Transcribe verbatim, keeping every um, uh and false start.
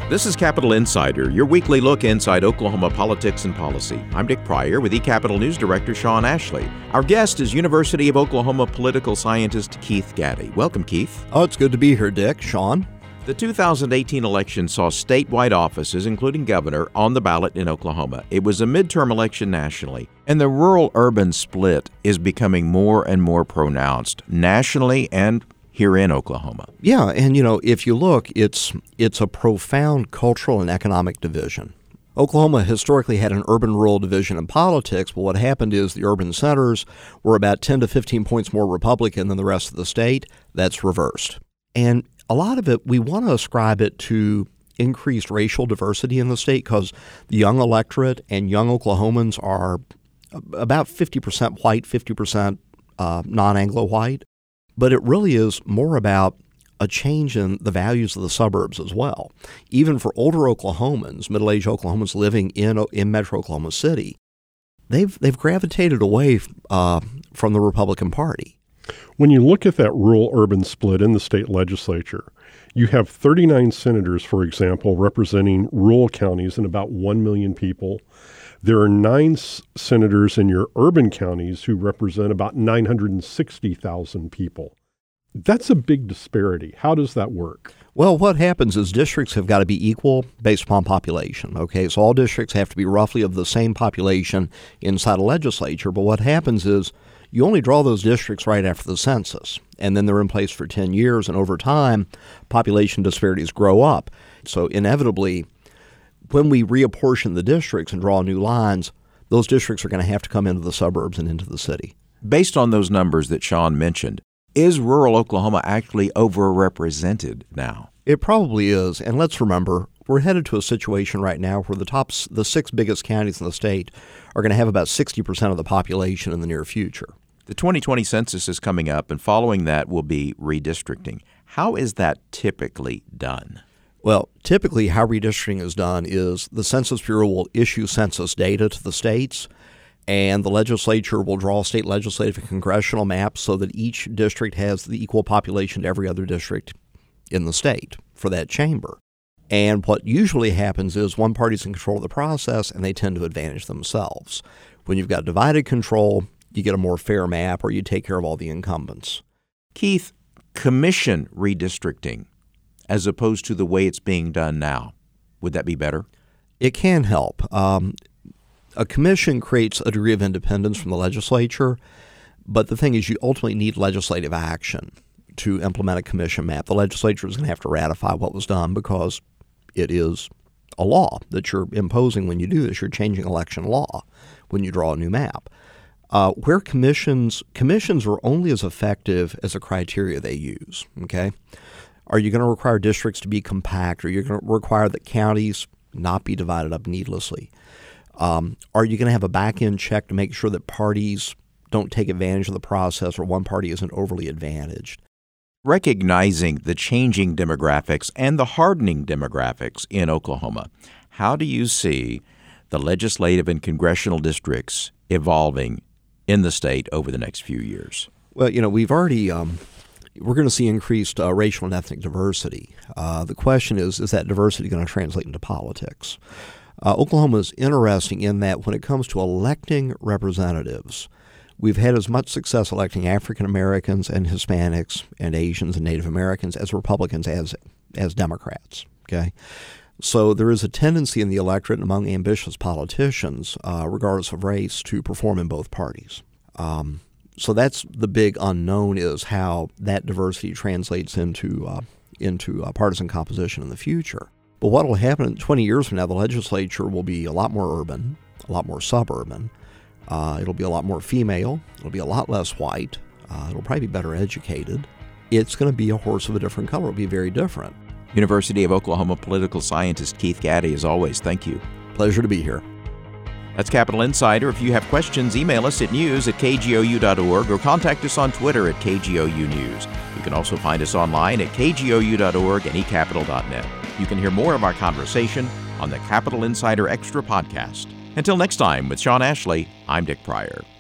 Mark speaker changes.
Speaker 1: This is Capital Insider, your weekly look inside Oklahoma politics and policy. I'm Dick Pryor with eCapital News Director Sean Ashley. Our guest is University of Oklahoma political scientist Keith Gaddy. Welcome, Keith.
Speaker 2: Oh, it's good to be here, Dick. Sean?
Speaker 1: The two thousand eighteen election saw statewide offices, including governor, on the ballot in Oklahoma. It was a midterm election nationally, and the rural-urban split is becoming more and more pronounced nationally and here in Oklahoma.
Speaker 2: Yeah, and you know, if you look, it's it's a profound cultural and economic division. Oklahoma historically had an urban-rural division in politics, but what happened is the urban centers were about ten to fifteen points more Republican than the rest of the state. That's reversed. And a lot of it, we want to ascribe it to increased racial diversity in the state because the young electorate and young Oklahomans are about fifty percent white, fifty percent uh, non-Anglo-white. But it really is more about a change in the values of the suburbs as well. Even for older Oklahomans, middle-aged Oklahomans living in in Metro Oklahoma City, they've they've gravitated away uh, from the Republican Party.
Speaker 3: When you look at that rural-urban split in the state legislature, you have thirty-nine senators, for example, representing rural counties and about one million people. There are nine s- senators in your urban counties who represent about nine hundred sixty thousand people. That's a big disparity. How does that work?
Speaker 2: Well, what happens is districts have got to be equal based upon population, okay? So all districts have to be roughly of the same population inside a legislature, but what happens is you only draw those districts right after the census, and then they're in place for ten years, and over time, population disparities grow up. So inevitably, when we reapportion the districts and draw new lines, those districts are going to have to come into the suburbs and into the city.
Speaker 1: Based on those numbers that Sean mentioned, is rural Oklahoma actually overrepresented now?
Speaker 2: It probably is, and let's remember, we're headed to a situation right now where the top, the six biggest counties in the state are going to have about sixty percent of the population in the near future.
Speaker 1: The twenty twenty census is coming up, and following that will be redistricting. How is that typically done?
Speaker 2: Well, typically how redistricting is done is the Census Bureau will issue census data to the states, and the legislature will draw state legislative and congressional maps so that each district has the equal population to every other district in the state for that chamber. And what usually happens is one party's in control of the process, and they tend to advantage themselves. When you've got divided control, you get a more fair map, or you take care of all the incumbents.
Speaker 1: Keith, commission redistricting as opposed to the way it's being done now, would that be better?
Speaker 2: It can help. Um, a commission creates a degree of independence from the legislature, but the thing is you ultimately need legislative action to implement a commission map. The legislature is going to have to ratify what was done because it is a law that you're imposing when you do this. You're changing election law when you draw a new map. Uh, where commissions commissions are only as effective as the criteria they use, okay? Are you going to require districts to be compact? Are you going to require that counties not be divided up needlessly? Um, are you going to have a back-end check to make sure that parties don't take advantage of the process or one party isn't overly advantaged?
Speaker 1: Recognizing the changing demographics and the hardening demographics in Oklahoma, how do you see the legislative and congressional districts evolving in the state over the next few years?
Speaker 2: Well, you know, we've already um, we're going to see increased uh, racial and ethnic diversity. Uh, the question is, is that diversity going to translate into politics? Uh, Oklahoma is interesting in that when it comes to electing representatives, we've had as much success electing African Americans and Hispanics and Asians and Native Americans as Republicans as as Democrats. Okay, so there is a tendency in the electorate and among ambitious politicians, uh, regardless of race, to perform in both parties. Um, so that's the big unknown, is how that diversity translates into uh, into uh, partisan composition in the future. But what will happen in twenty years from now? The legislature will be a lot more urban, a lot more suburban. Uh, it'll be a lot more female. It'll be a lot less white. Uh, it'll probably be better educated. It's going to be a horse of a different color. It'll be very different.
Speaker 1: University of Oklahoma political scientist Keith Gaddy, as always, thank you.
Speaker 2: Pleasure to be here.
Speaker 1: That's Capital Insider. If you have questions, email us at news at k g o u dot org or contact us on Twitter at K G O U News. You can also find us online at k g o u dot org and e capital dot net. You can hear more of our conversation on the Capital Insider Extra podcast. Until next time, with Sean Ashley, I'm Dick Pryor.